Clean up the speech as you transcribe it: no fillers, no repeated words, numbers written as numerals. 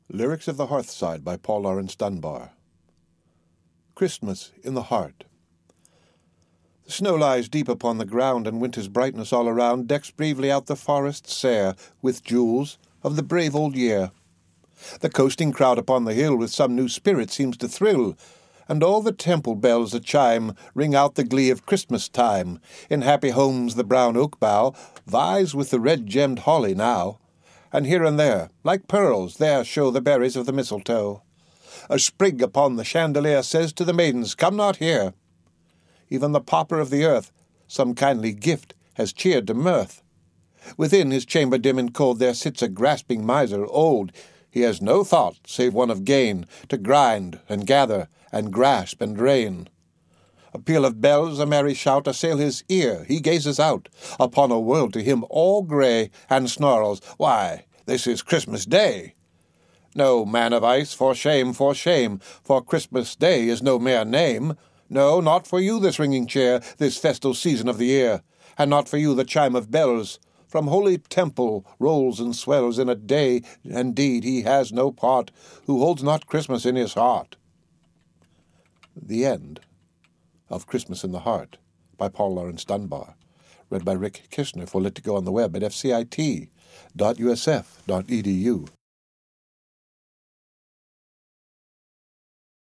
Lyrics of the Hearthside by Paul Laurence Dunbar. Christmas in the Heart. The snow lies deep upon the ground, and winter's brightness all around decks bravely out the forest sere with jewels of the brave old year. The coasting crowd upon the hill with some new spirit seems to thrill, and all the temple bells a chime ring out the glee of Christmas time. In happy homes the brown oak bough vies with the red-gemmed holly now, and here and there, like pearls, there show the berries of the mistletoe. A sprig upon the chandelier says to the maidens, "Come not here." Even the pauper of the earth some kindly gift has cheered to mirth. Within his chamber dim and cold there sits a grasping miser old. He has no thought save one of gain, to grind and gather and grasp and drain. A peal of bells, a merry shout, assail his ear. He gazes out upon a world to him all grey, and snarls, "Why, this is Christmas Day!" No, man of ice, for shame, for Christmas Day is no mere name. No, not for you this ringing chair, this festal season of the year, and not for you the chime of bells. From holy temple rolls and swells in a day, indeed, he has no part who holds not Christmas in his heart. The End of Christmas in the Heart by Paul Laurence Dunbar. Read by Rick Kishner for Lit2Go on the web at fcit.usf.edu.